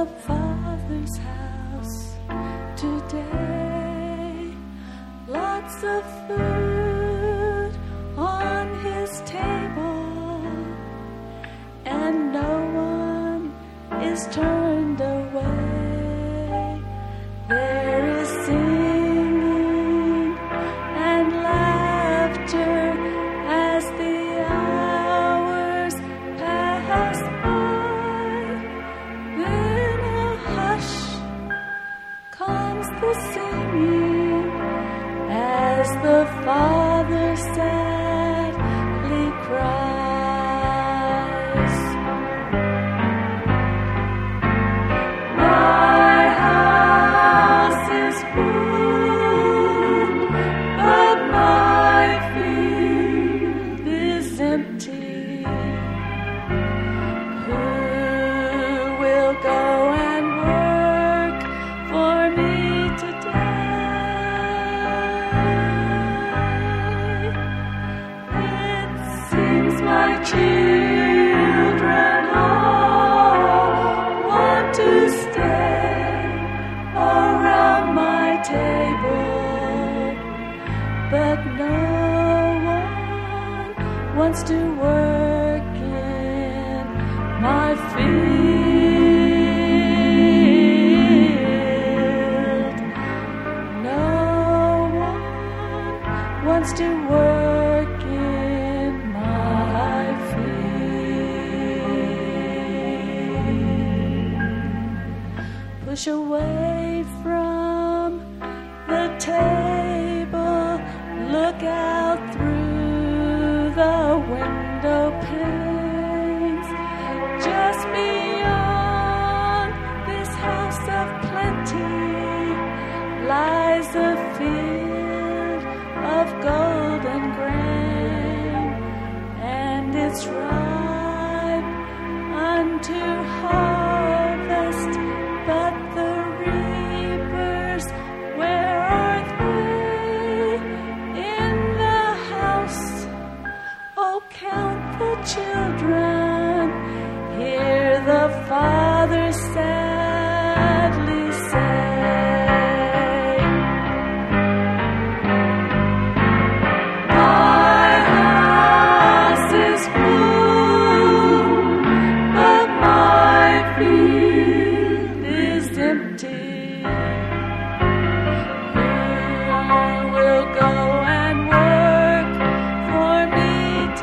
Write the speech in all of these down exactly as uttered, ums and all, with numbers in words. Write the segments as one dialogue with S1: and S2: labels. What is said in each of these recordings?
S1: the Father's house today. Lots of food on his table, and no one is turned away. There is singing and laughter as the hours pass by. Then a hush comes the singing as the Father sadly cries. My house is full, but my field is empty. Who will go and work for me today? It seems my children all want to stay around my table, but no one wants to work in my field. No one wants to work in my field. Push away from the table, look out through the window panes. Just beyond this house of plenty lies a field of golden grain, and it's ripe unto harvest. But the reapers, where are they? In the house. Oh, count the children. Hear the Father sadly say, my house is full, but my field is empty. Who will go and work for me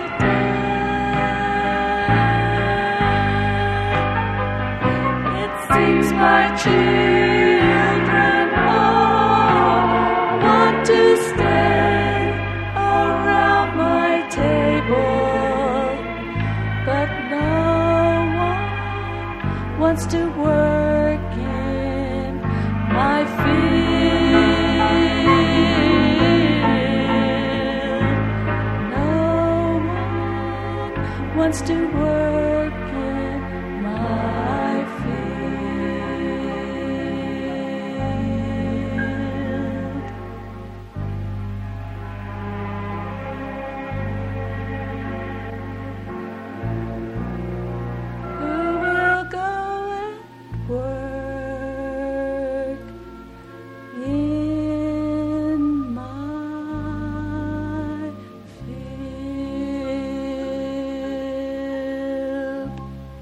S1: today? It seems my children all want to stay around my table, but no one wants to work in my field. No one wants to work in my field. Who will go and work in my field?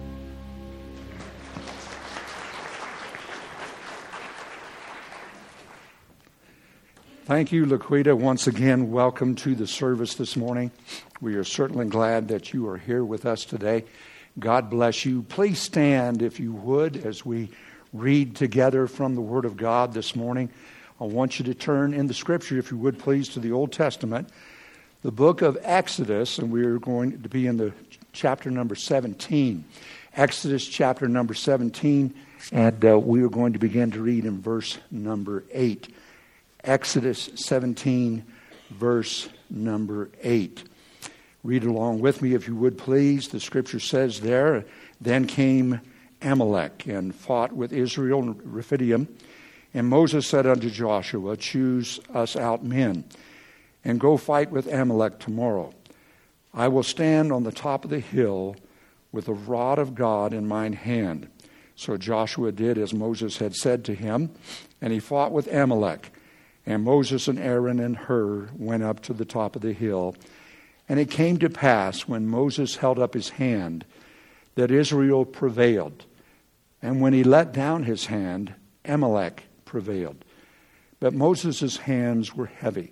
S2: Thank you, Laquita. Once again, welcome to the service this morning. We are certainly glad that you are here with us today. God bless you. Please stand, if you would, as we read together from the Word of God this morning. I want you to turn in the Scripture, if you would, please, to the Old Testament, the book of Exodus, and we are going to be in the chapter number seventeen. Exodus chapter number seventeen, and uh, we are going to begin to read in verse number eight. Exodus seventeen, verse number eight. Read along with me, if you would, please. The Scripture says there, then came Amalek and fought with Israel and Rephidim. And Moses said unto Joshua, choose us out men, and go fight with Amalek tomorrow. I will stand on the top of the hill with the rod of God in mine hand. So Joshua did as Moses had said to him, and he fought with Amalek. And Moses and Aaron and Hur went up to the top of the hill. And it came to pass, when Moses held up his hand, that Israel prevailed. And when he let down his hand, Amalek prevailed. But Moses' hands were heavy.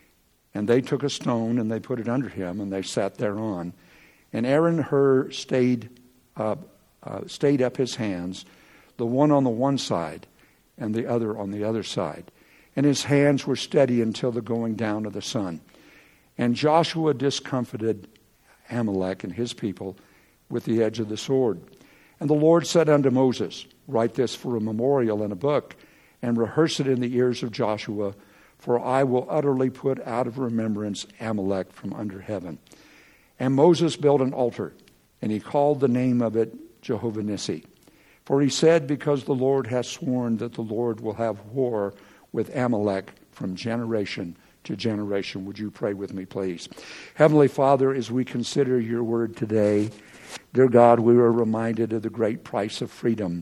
S2: And they took a stone, and they put it under him, and they sat thereon. And Aaron and Hur stayed, uh, uh, stayed up his hands, the one on the one side, and the other on the other side. And his hands were steady until the going down of the sun. And Joshua discomfited Amalek and his people with the edge of the sword. And the Lord said unto Moses, Write this for a memorial in a book, and rehearse it in the ears of Joshua, for I will utterly put out of remembrance Amalek from under heaven. And Moses built an altar, and he called the name of it Jehovah Nissi. For he said, Because the Lord hath sworn that the Lord will have war with Amalek from generation to generation. Would you pray with me, please? Heavenly Father, as we consider your word today, dear God, we are reminded of the great price of freedom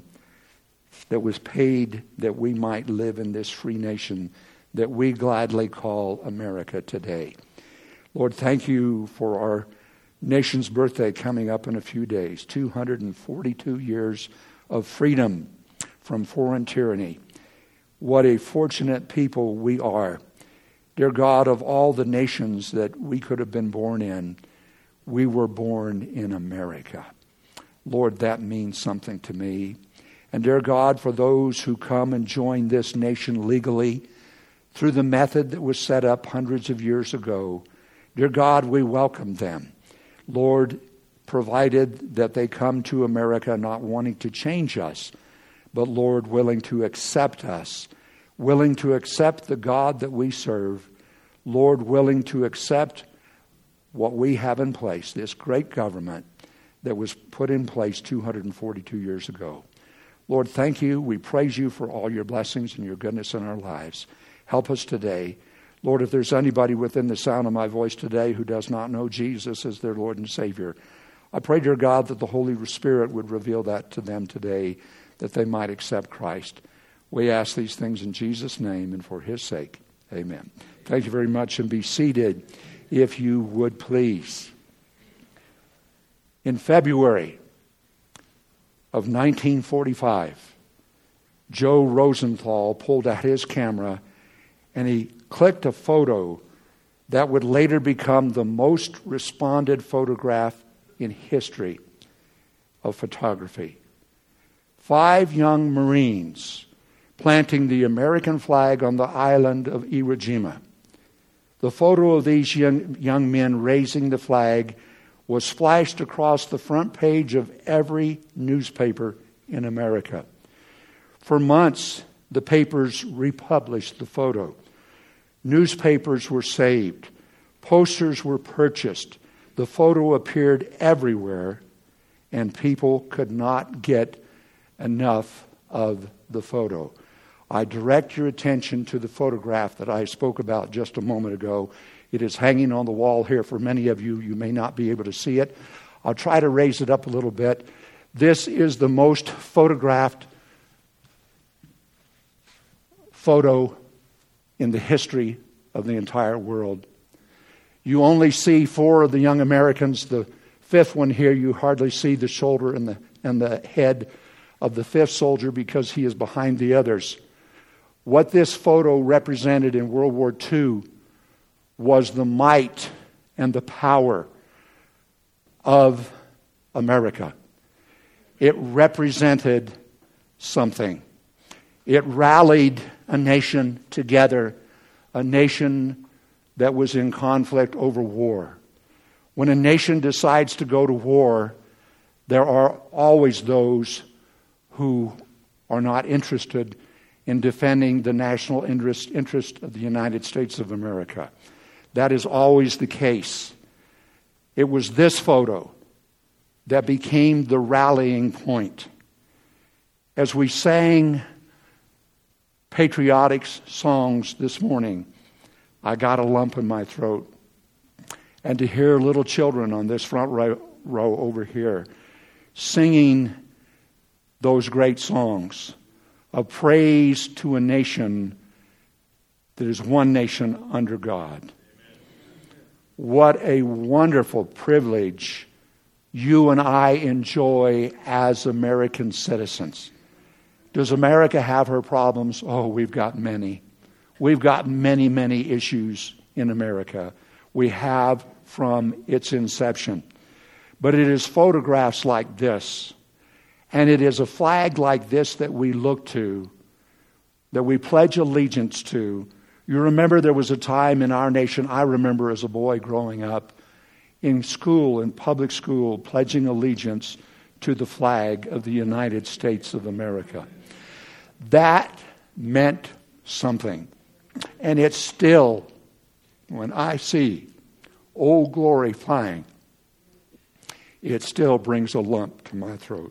S2: that was paid that we might live in this free nation that we gladly call America today. Lord, thank you for our nation's birthday coming up in a few days. two hundred forty-two years of freedom from foreign tyranny. What a fortunate people we are. Dear God, of all the nations that we could have been born in, we were born in America. Lord, that means something to me. And dear God, for those who come and join this nation legally through the method that was set up hundreds of years ago, dear God, we welcome them. Lord, provided that they come to America not wanting to change us, but Lord, willing to accept us, willing to accept the God that we serve, Lord, willing to accept what we have in place, this great government that was put in place two hundred forty-two years ago. Lord, thank you. We praise you for all your blessings and your goodness in our lives. Help us today. Lord, if there's anybody within the sound of my voice today who does not know Jesus as their Lord and Savior, I pray, dear God, that the Holy Spirit would reveal that to them today, that they might accept Christ. We ask these things in Jesus' name and for his sake. Amen. Thank you very much, and be seated if you would please. In February of nineteen forty-five, Joe Rosenthal pulled out his camera and he clicked a photo that would later become the most responded photograph in history of photography. Five young Marines planting the American flag on the island of Iwo Jima. The photo of these young, young men raising the flag was flashed across the front page of every newspaper in America. For months, the papers republished the photo. Newspapers were saved. Posters were purchased. The photo appeared everywhere, and people could not get enough of the photo. I direct your attention to the photograph that I spoke about just a moment ago. It is hanging on the wall here. For many of you, you may not be able to see it. I'll try to raise it up a little bit. This is the most photographed photo in the history of the entire world. You only see four of the young Americans. The fifth one here, you hardly see the shoulder and the and the head of the fifth soldier because he is behind the others. What this photo represented in World War Two was the might and the power of America. It represented something. It rallied a nation together, a nation that was in conflict over war. When a nation decides to go to war, there are always those who are not interested in defending the national interest, interest of the United States of America. That is always the case. It was this photo that became the rallying point. As we sang patriotic songs this morning, I got a lump in my throat. And to hear little children on this front row, row over here singing those great songs of praise to a nation that is one nation under God. What a wonderful privilege you and I enjoy as American citizens. Does America have her problems? Oh, we've got many. We've got many, many issues in America. We have from its inception. But it is photographs like this, and it is a flag like this that we look to, that we pledge allegiance to. You remember there was a time in our nation, I remember as a boy growing up, in school, in public school, pledging allegiance to the flag of the United States of America. That meant something. And it's still, when I see Old Glory flying, it still brings a lump to my throat.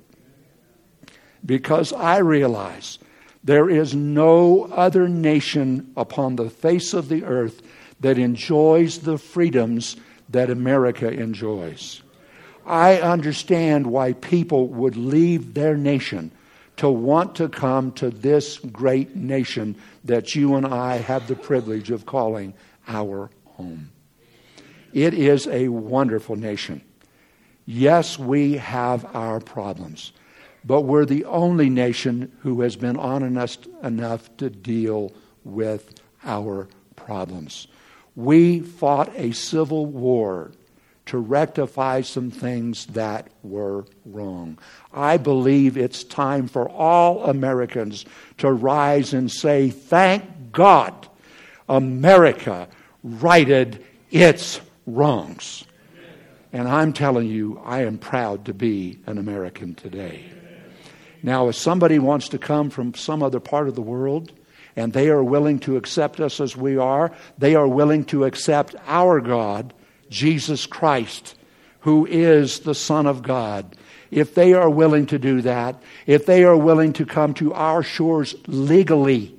S2: Because I realize there is no other nation upon the face of the earth that enjoys the freedoms that America enjoys. I understand why people would leave their nation to want to come to this great nation that you and I have the privilege of calling our home. It is a wonderful nation. Yes, we have our problems, but we're the only nation who has been honest enough to deal with our problems. We fought a civil war to rectify some things that were wrong. I believe it's time for all Americans to rise and say, thank God, America righted its wrongs. And I'm telling you, I am proud to be an American today. Now, if somebody wants to come from some other part of the world, and they are willing to accept us as we are, they are willing to accept our God, Jesus Christ, who is the Son of God. If they are willing to do that, if they are willing to come to our shores legally,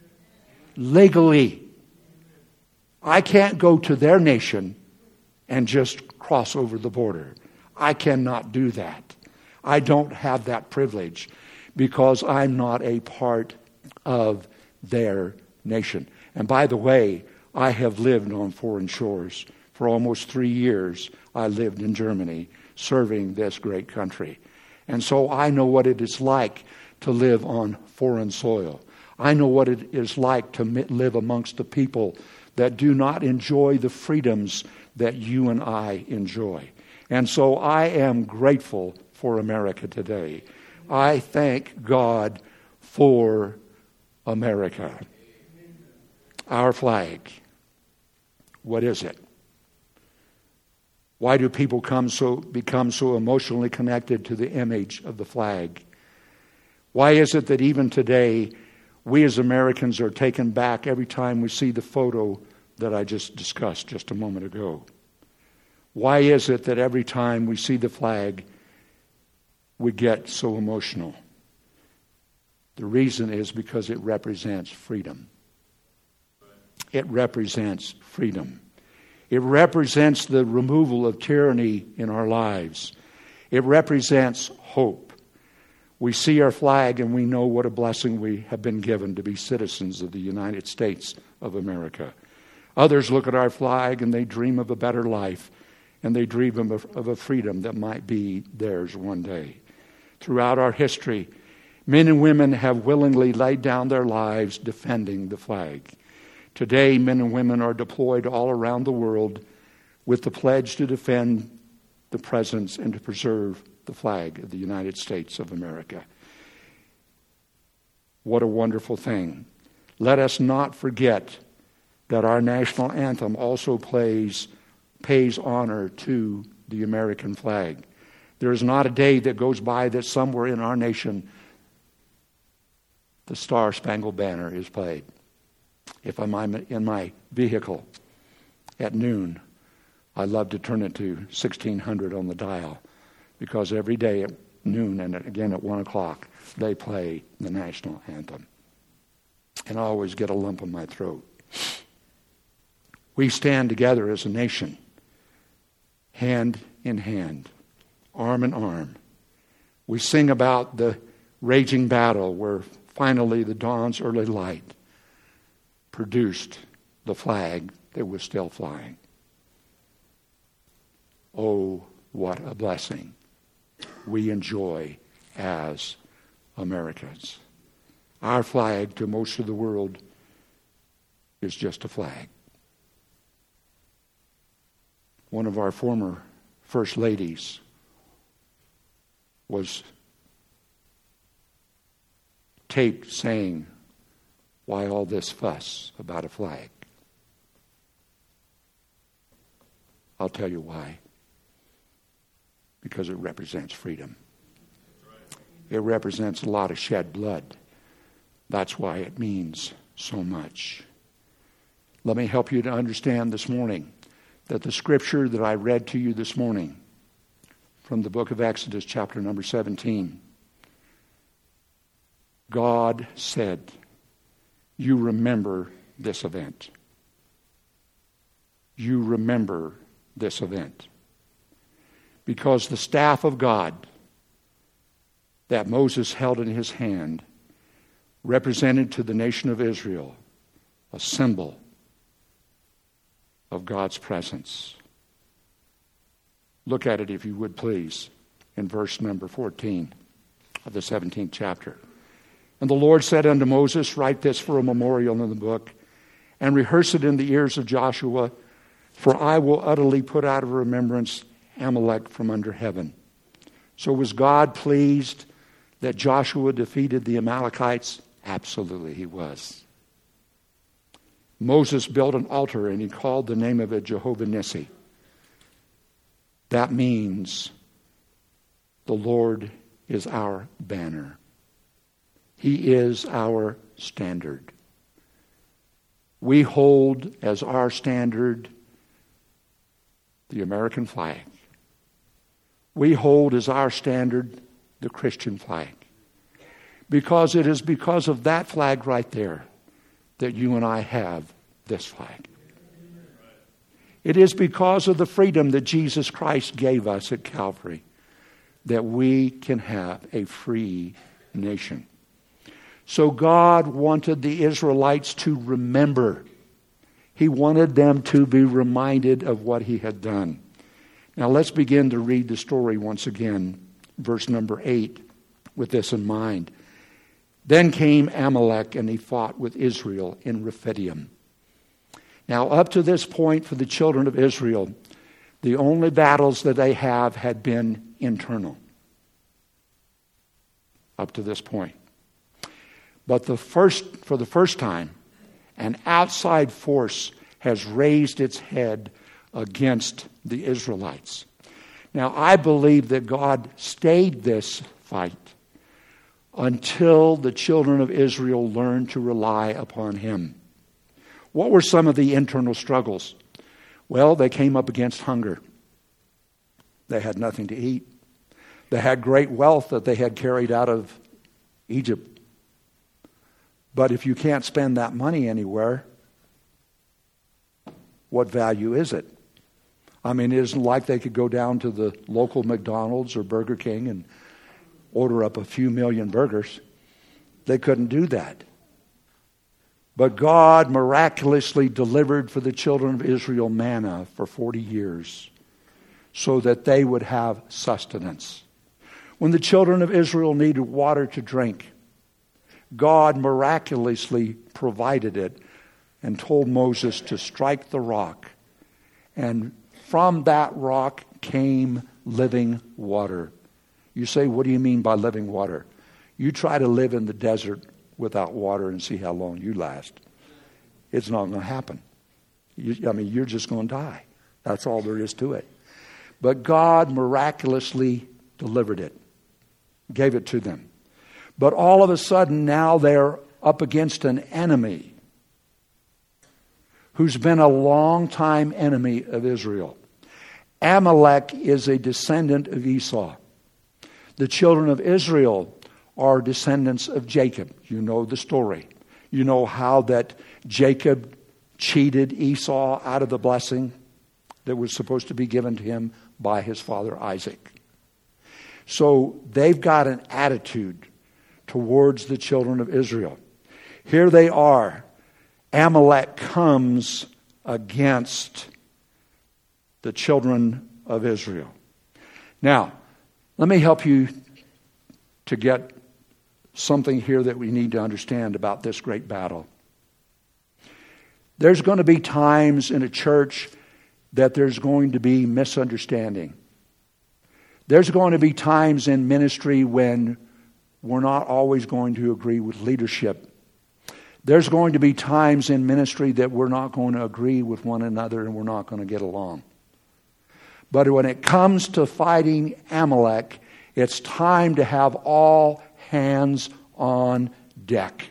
S2: legally, I can't go to their nation and just cross over the border. I cannot do that. I don't have that privilege because I'm not a part of their nation. And by the way, I have lived on foreign shores. For almost three years, I lived in Germany, serving this great country. And so I know what it is like to live on foreign soil. I know what it is like to live amongst the people that do not enjoy the freedoms that you and I enjoy. And so I am grateful for America today. I thank God for America. Our flag. What is it? Why do people come so become so emotionally connected to the image of the flag? Why is it that even today we as Americans are taken back every time we see the photo that I just discussed just a moment ago? Why is it that every time we see the flag, we get so emotional? The reason is because it represents freedom. It represents freedom. It represents the removal of tyranny in our lives. It represents hope. We see our flag and we know what a blessing we have been given to be citizens of the United States of America. Others look at our flag and they dream of a better life, and they dream of, of a freedom that might be theirs one day. Throughout our history, men and women have willingly laid down their lives defending the flag. Today, men and women are deployed all around the world with the pledge to defend the presence and to preserve the flag of the United States of America. What a wonderful thing. Let us not forget that our national anthem also plays, pays honor to the American flag. There is not a day that goes by that somewhere in our nation the Star-Spangled Banner is played. If I'm in my vehicle at noon, I love to turn it to sixteen hundred on the dial, because every day at noon and again at one o'clock, they play the national anthem. And I always get a lump in my throat. We stand together as a nation, hand in hand, arm in arm. We sing about the raging battle where finally the dawn's early light produced the flag that was still flying. Oh, what a blessing we enjoy as Americans. Our flag to most of the world is just a flag. One of our former first ladies was taped saying, "Why all this fuss about a flag?" I'll tell you why. Because it represents freedom. It represents a lot of shed blood. That's why it means so much. Let me help you to understand this morning that the scripture that I read to you this morning from the book of Exodus, chapter number seventeen, God said, you remember this event. You remember this event. Because the staff of God that Moses held in his hand represented to the nation of Israel a symbol of God's presence. Look at it, if you would please, in verse number fourteen of the seventeenth chapter. And the Lord said unto Moses, write this for a memorial in the book, and rehearse it in the ears of Joshua, for I will utterly put out of remembrance Amalek from under heaven. So was God pleased that Joshua defeated the Amalekites? Absolutely, he was. Moses built an altar and he called the name of it Jehovah Nissi. That means the Lord is our banner. He is our standard. We hold as our standard the American flag. We hold as our standard the Christian flag. Because it is because of that flag right there that you and I have this flag. It is because of the freedom that Jesus Christ gave us at Calvary that we can have a free nation. So God wanted the Israelites to remember. He wanted them to be reminded of what he had done. Now let's begin to read the story once again, verse number eight, with this in mind. Then came Amalek and he fought with Israel in Rephidim. Now up to this point for the children of Israel, the only battles that they have had been internal. Up to this point. But the first, for the first time, an outside force has raised its head against the Israelites. Now, I believe that God stayed this fight until the children of Israel learned to rely upon him. What were some of the internal struggles? Well, they came up against hunger. They had nothing to eat. They had great wealth that they had carried out of Egypt. But if you can't spend that money anywhere, what value is it? I mean, it isn't like they could go down to the local McDonald's or Burger King and order up a few million burgers. They couldn't do that. But God miraculously delivered for the children of Israel manna for forty years so that they would have sustenance. When the children of Israel needed water to drink, God miraculously provided it and told Moses to strike the rock. And from that rock came living water. You say, what do you mean by living water? You try to live in the desert without water and see how long you last. It's not going to happen. You, I mean, you're just going to die. That's all there is to it. But God miraculously delivered it, gave it to them. But all of a sudden now they're up against an enemy who's been a long-time enemy of Israel. Amalek is a descendant of Esau. The children of Israel are descendants of Jacob. You know the story. You know how that Jacob cheated Esau out of the blessing that was supposed to be given to him by his father Isaac. So they've got an attitude towards the children of Israel. Here they are. Amalek comes against the children of Israel. Now, let me help you to get something here that we need to understand about this great battle. There's going to be times in a church that there's going to be misunderstanding. There's going to be times in ministry when we're not always going to agree with leadership. There's going to be times in ministry that we're not going to agree with one another and we're not going to get along. But when it comes to fighting Amalek, it's time to have all hands on deck.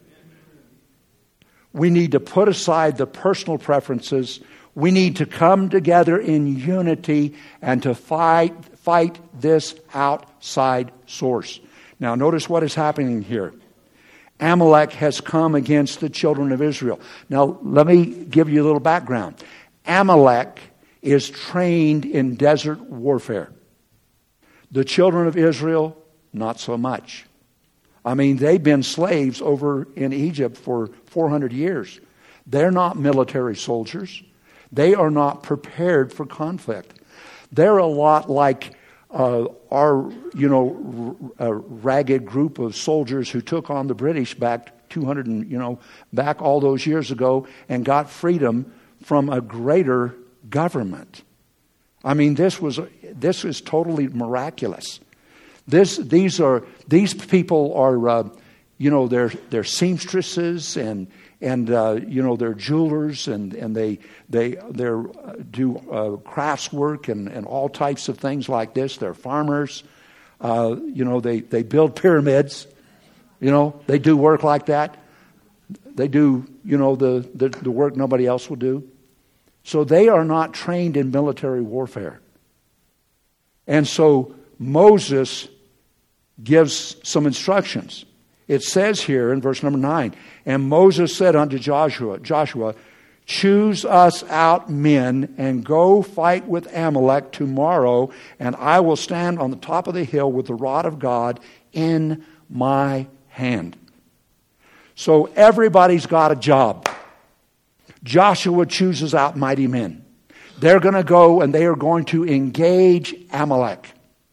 S2: We need to put aside the personal preferences. We need to come together in unity and to fight, fight this outside source. Now, notice what is happening here. Amalek has come against the children of Israel. Now, let me give you a little background. Amalek is trained in desert warfare. The children of Israel, not so much. I mean, they've been slaves over in Egypt for four hundred years. They're not military soldiers. They are not prepared for conflict. They're a lot like uh, our, you know, r- r- ragged group of soldiers who took on the British back two hundred, and, you know, back all those years ago and got freedom from a greater government. I mean, this was this is totally miraculous. This these are these people are uh, you know they're they're seamstresses and and uh, you know they're jewelers and and they they they uh, do uh, crafts work and and all types of things like this. They're farmers. Uh, you know they they build pyramids. You know they do work like that. They do you know the the, the work nobody else will do. So they are not trained in military warfare. And so Moses gives some instructions. It says here in verse number nine, and Moses said unto Joshua, Joshua, choose us out men and go fight with Amalek tomorrow, and I will stand on the top of the hill with the rod of God in my hand. So everybody's got a job. Joshua chooses out mighty men. They're going to go and they are going to engage Amalek.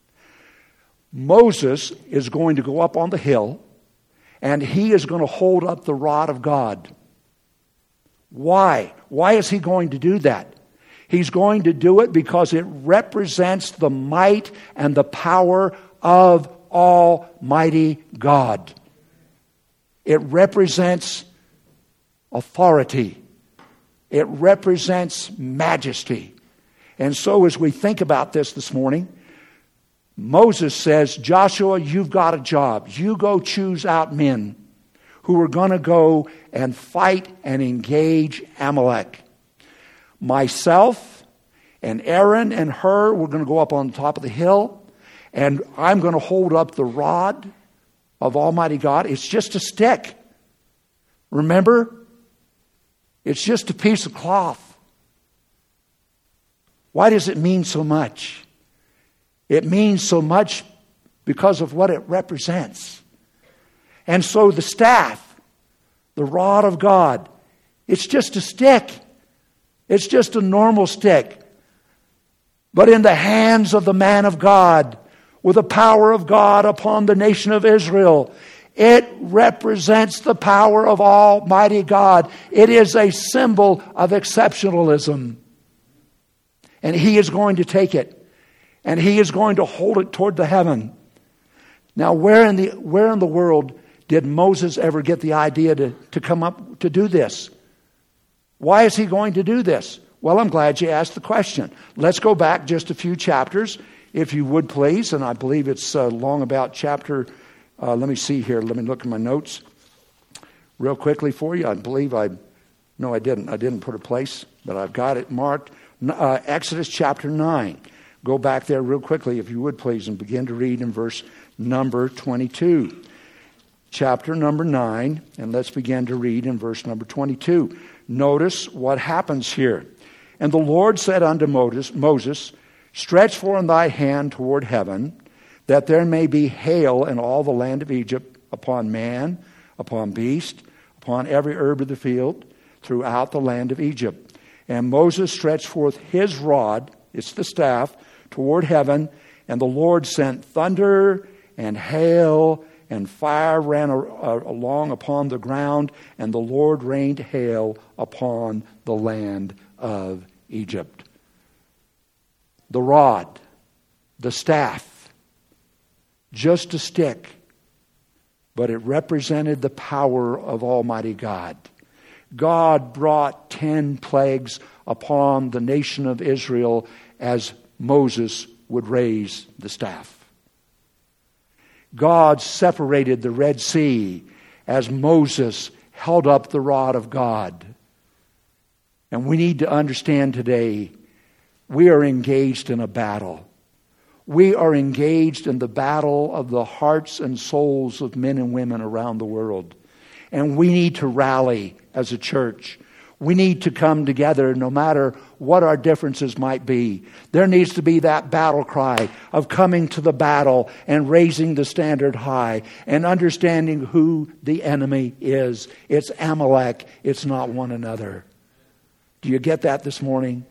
S2: Moses is going to go up on the hill and he is going to hold up the rod of God. Why? Why is he going to do that? He's going to do it because it represents the might and the power of Almighty God. It represents authority. It represents majesty. And so as we think about this this morning, Moses says, Joshua, you've got a job. You go choose out men who are going to go and fight and engage Amalek. Myself and Aaron and Hur, we're going to go up on the top of the hill, and I'm going to hold up the rod of Almighty God. It's just a stick. Remember? It's just a piece of cloth. Why does it mean so much? It means so much because of what it represents. And so the staff, the rod of God, it's just a stick. It's just a normal stick. But in the hands of the man of God, with the power of God upon the nation of Israel, it represents the power of Almighty God. It is a symbol of exceptionalism. And he is going to take it. And he is going to hold it toward the heaven. Now, where in the where in the world did Moses ever get the idea to, to come up to do this? Why is he going to do this? Well, I'm glad you asked the question. Let's go back just a few chapters, if you would please. And I believe it's uh, long about chapter... Uh, let me see here. Let me look at my notes real quickly for you. I believe I... No, I didn't. I didn't put a place, but I've got it marked. Uh, Exodus chapter nine. Go back there real quickly, if you would please, and begin to read in verse number twenty-two. Chapter number nine, and let's begin to read in verse number twenty-two. Notice what happens here. And the Lord said unto Moses, Moses, stretch forth thy hand toward heaven, that there may be hail in all the land of Egypt upon man, upon beast, upon every herb of the field, throughout the land of Egypt. And Moses stretched forth his rod, it's the staff, toward heaven, and the Lord sent thunder and hail, and fire ran a- a- along upon the ground, and the Lord rained hail upon the land of Egypt. The rod, the staff, just a stick, but it represented the power of Almighty God. God brought ten plagues upon the nation of Israel as Moses would raise the staff. God separated the Red Sea as Moses held up the rod of God. And we need to understand today, we are engaged in a battle. We are engaged in the battle of the hearts and souls of men and women around the world. And we need to rally as a church. We need to come together no matter what our differences might be. There needs to be that battle cry of coming to the battle and raising the standard high and understanding who the enemy is. It's Amalek. It's not one another. Do you get that this morning?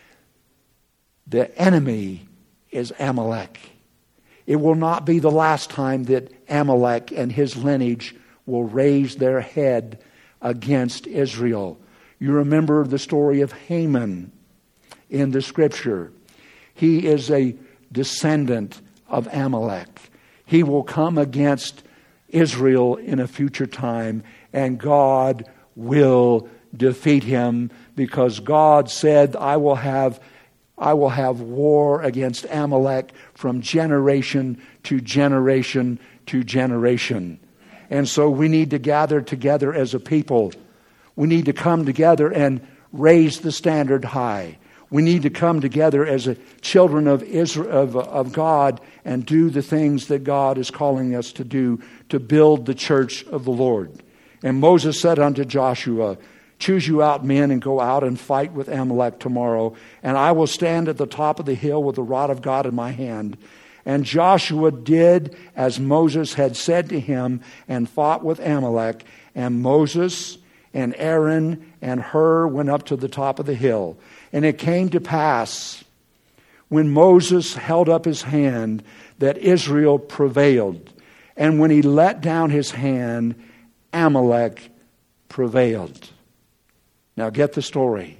S2: The enemy is Amalek. It will not be the last time that Amalek and his lineage will raise their head against Israel. You remember the story of Haman in the scripture. He is a descendant of Amalek. He will come against Israel in a future time, and God will defeat him, because God said, I will have I will have war against Amalek from generation to generation to generation. And so we need to gather together as a people. We need to come together and raise the standard high. We need to come together as a children of Israel, of, of God, and do the things that God is calling us to do to build the church of the Lord. And Moses said unto Joshua, choose you out men and go out and fight with Amalek tomorrow, and I will stand at the top of the hill with the rod of God in my hand. And Joshua did as Moses had said to him and fought with Amalek. And Moses and Aaron and Hur went up to the top of the hill. And it came to pass, when Moses held up his hand, that Israel prevailed. And when he let down his hand, Amalek prevailed. Now get the story.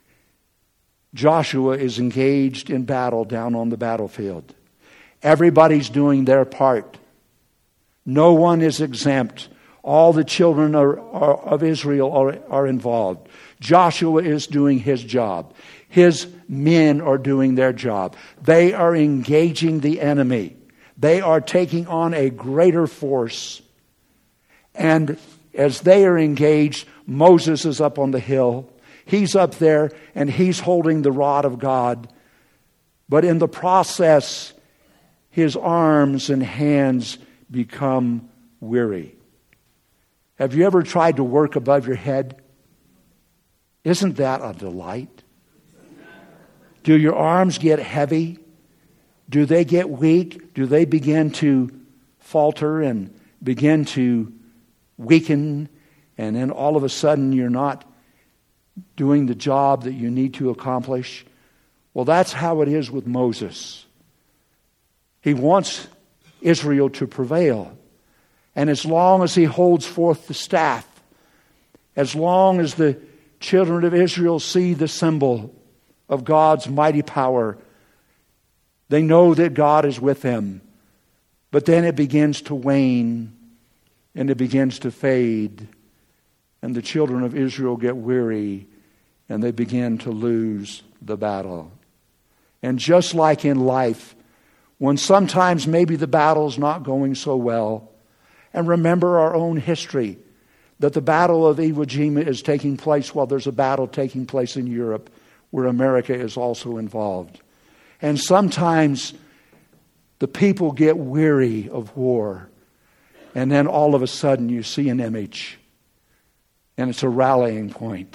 S2: Joshua is engaged in battle down on the battlefield. Everybody's doing their part. No one is exempt. All the children are, are, of Israel are, are involved. Joshua is doing his job. His men are doing their job. They are engaging the enemy. They are taking on a greater force. And as they are engaged, Moses is up on the hill. He's up there and he's holding the rod of God. But in the process, his arms and hands become weary. Have you ever tried to work above your head? Isn't that a delight? Do your arms get heavy? Do they get weak? Do they begin to falter and begin to weaken? And then all of a sudden you're not doing the job that you need to accomplish? Well, that's how it is with Moses. He wants Israel to prevail. And as long as he holds forth the staff, as long as the children of Israel see the symbol of God's mighty power, they know that God is with them. But then it begins to wane and it begins to fade. And the children of Israel get weary and they begin to lose the battle. And just like in life, when sometimes maybe the battle's not going so well, and remember our own history, that the Battle of Iwo Jima is taking place while there's a battle taking place in Europe where America is also involved. And sometimes the people get weary of war. And then all of a sudden you see an image. And it's a rallying point.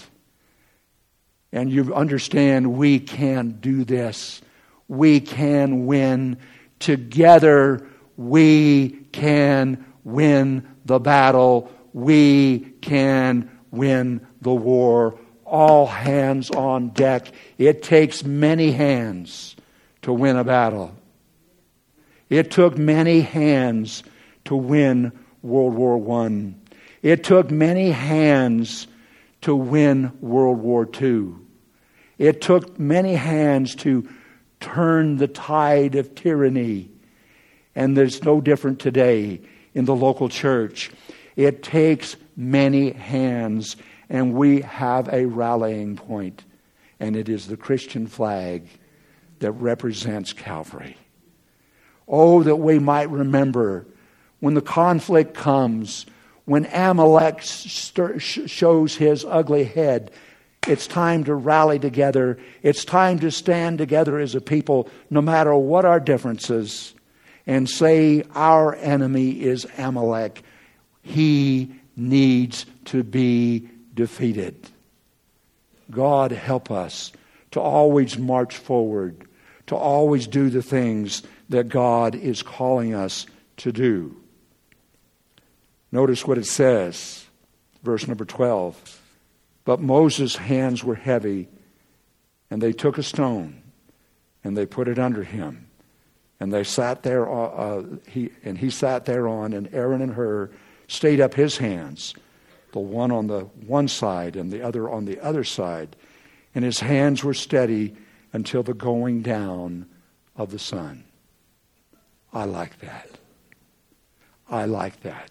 S2: And you understand we can do this. We can win. Together we can win the battle. We can win the war. All hands on deck. It takes many hands to win a battle. It took many hands to win World War One. It took many hands to win World War Two. It took many hands to turn the tide of tyranny. And there's no different today in the local church. It takes many hands, and we have a rallying point, and it is the Christian flag that represents Calvary. Oh, that we might remember when the conflict comes, when Amalek stir, shows his ugly head, it's time to rally together. It's time to stand together as a people, no matter what our differences, and say our enemy is Amalek. He needs to be defeated. God help us to always march forward, to always do the things that God is calling us to do. Notice what it says, verse number twelve. But Moses' hands were heavy, and they took a stone, and they put it under him. And they sat there, uh, he and he sat thereon, and Aaron and Hur stayed up his hands, the one on the one side and the other on the other side. And his hands were steady until the going down of the sun. I like that. I like that.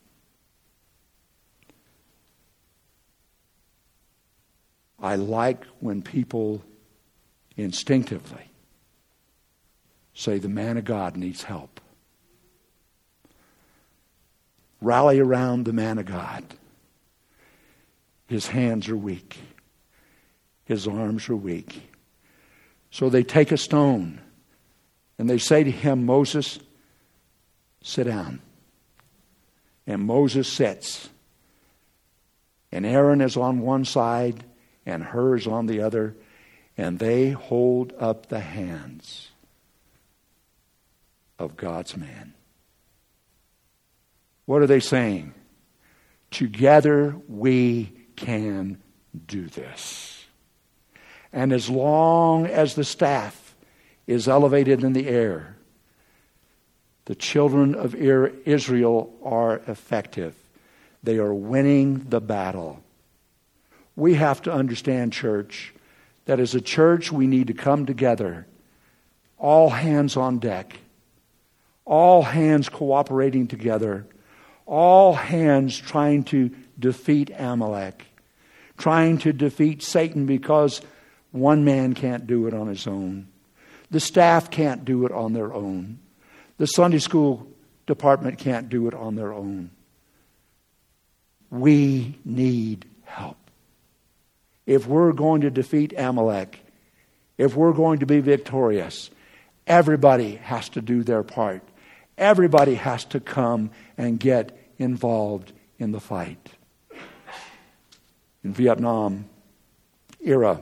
S2: I like when people instinctively say the man of God needs help. Rally around the man of God. His hands are weak. His arms are weak. So they take a stone and they say to him, Moses, sit down. And Moses sits. And Aaron is on one side and Hur is on the other. And they hold up the hands of God's man. What are they saying? Together we can do this. And as long as the staff is elevated in the air, the children of Israel are effective. They are winning the battle. We have to understand, church, that as a church we need to come together, all hands on deck, all hands cooperating together, all hands trying to defeat Amalek, trying to defeat Satan, because one man can't do it on his own. The staff can't do it on their own. The Sunday school department can't do it on their own. We need help. If we're going to defeat Amalek, if we're going to be victorious, everybody has to do their part. Everybody has to come and get involved in the fight. In Vietnam era,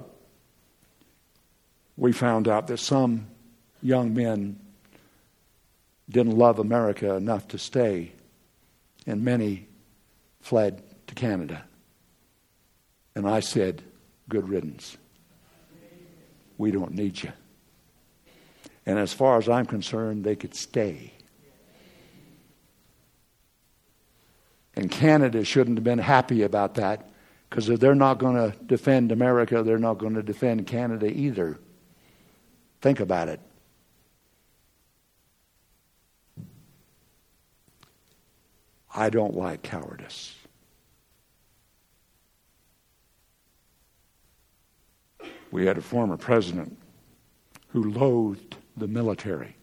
S2: we found out that some young men didn't love America enough to stay, and many fled to Canada. And I said, good riddance. We don't need you. And as far as I'm concerned, they could stay. And Canada shouldn't have been happy about that, because if they're not going to defend America, they're not going to defend Canada either. Think about it. I don't like cowardice. We had a former president who loathed the military.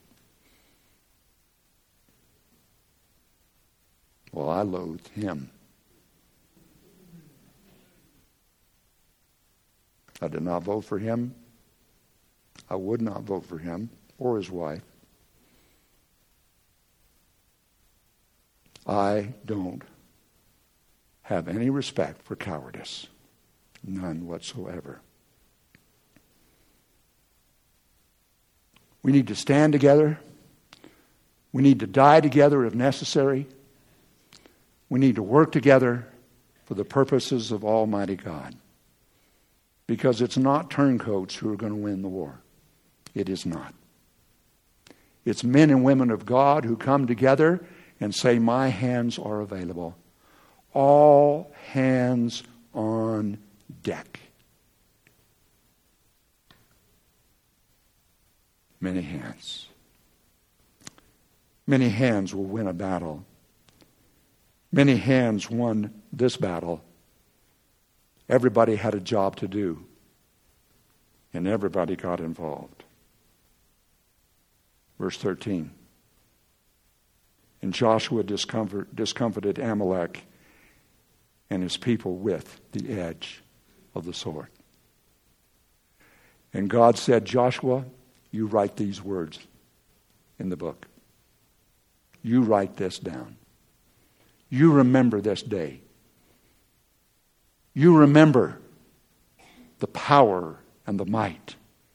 S2: Well, I loathed him. I did not vote for him. I would not vote for him or his wife. I don't have any respect for cowardice. None whatsoever. We need to stand together. We need to die together if necessary. We need to work together for the purposes of Almighty God. Because it's not turncoats who are going to win the war. It is not. It's men and women of God who come together and say, my hands are available. All hands on deck. Many hands. Many hands will win a battle. Many hands won this battle. Everybody had a job to do. And everybody got involved. Verse thirteen. And Joshua discomfort, discomfited Amalek and his people with the edge of the sword. And God said, Joshua, you write these words in the book. You write this down. You remember this day. You remember the power and the might.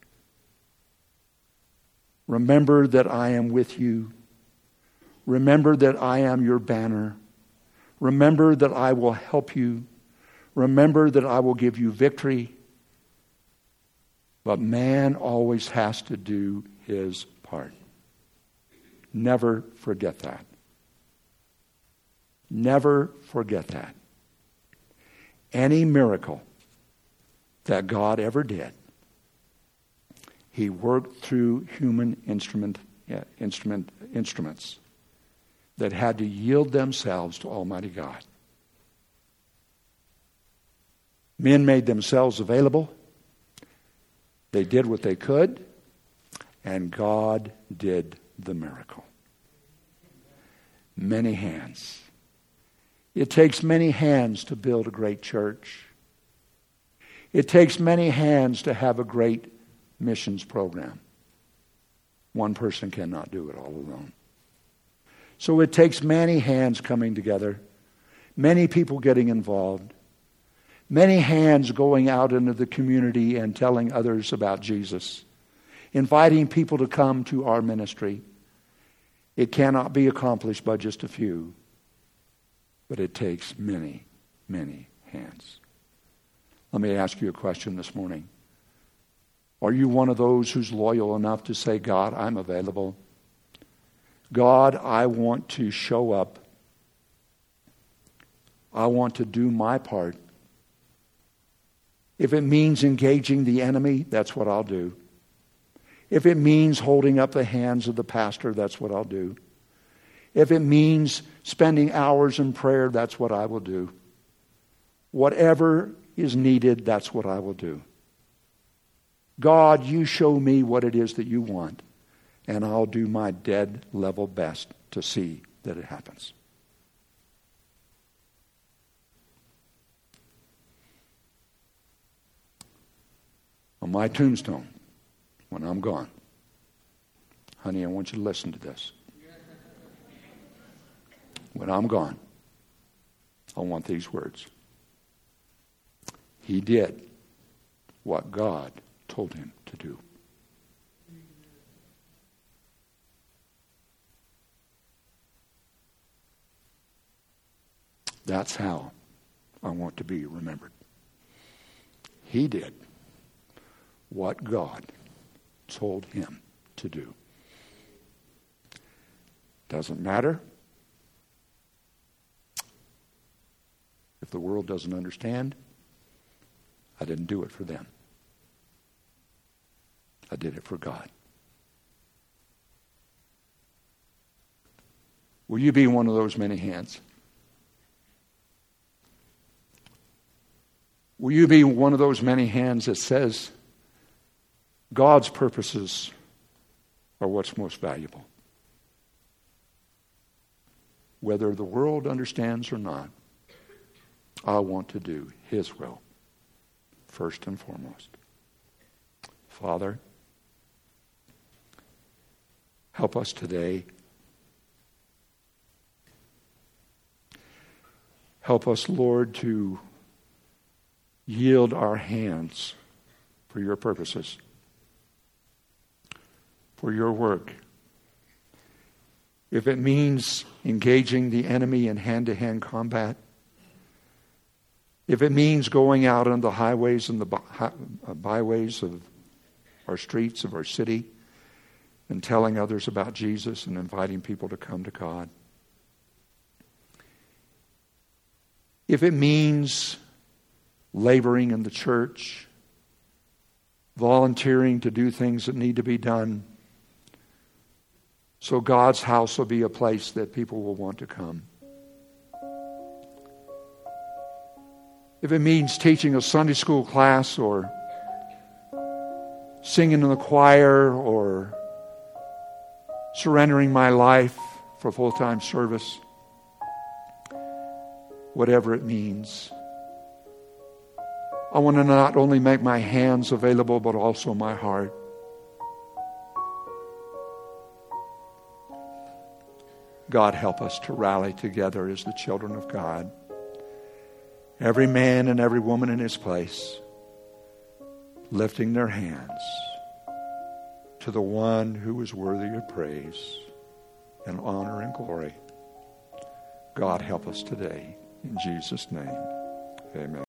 S2: Remember that I am with you. Remember that I am your banner. Remember that I will help you. Remember that I will give you victory. But man always has to do his part. Never forget that. Never forget that. Any miracle that God ever did, He worked through human instrument, yeah, instrument, instruments that had to yield themselves to Almighty God. Men made themselves available. They did what they could, and God did the miracle. Many hands. It takes many hands to build a great church. It takes many hands to have a great missions program. One person cannot do it all alone. So it takes many hands coming together, many people getting involved, many hands going out into the community and telling others about Jesus, inviting people to come to our ministry. It cannot be accomplished by just a few. But it takes many, many hands. Let me ask you a question this morning. Are you one of those who's loyal enough to say, God, I'm available? God, I want to show up. I want to do my part. If it means engaging the enemy, that's what I'll do. If it means holding up the hands of the pastor, that's what I'll do. If it means spending hours in prayer, that's what I will do. Whatever is needed, that's what I will do. God, you show me what it is that you want, and I'll do my dead level best to see that it happens. On my tombstone, when I'm gone, honey, I want you to listen to this. When I'm gone, I want these words. He did what God told him to do. That's how I want to be remembered. He did what God told him to do. Doesn't matter if the world doesn't understand. I didn't do it for them. I did it for God. Will you be one of those many hands? Will you be one of those many hands that says God's purposes are what's most valuable? Whether the world understands or not, I want to do His will, first and foremost. Father, help us today. Help us, Lord, to yield our hands for your purposes, for your work. if it means engaging the enemy in hand-to-hand combat, if it means going out on the highways and the by- byways of our streets of our city and telling others about Jesus and inviting people to come to God, if it means laboring in the church, volunteering to do things that need to be done, so God's house will be a place that people will want to come. If it means teaching a Sunday school class or singing in the choir or surrendering my life for full-time service, whatever it means, I want to not only make my hands available, but also my heart. God, help us to rally together as the children of God. Every man and every woman in his place, lifting their hands to the one who is worthy of praise and honor and glory. God, help us today. In Jesus' name, amen.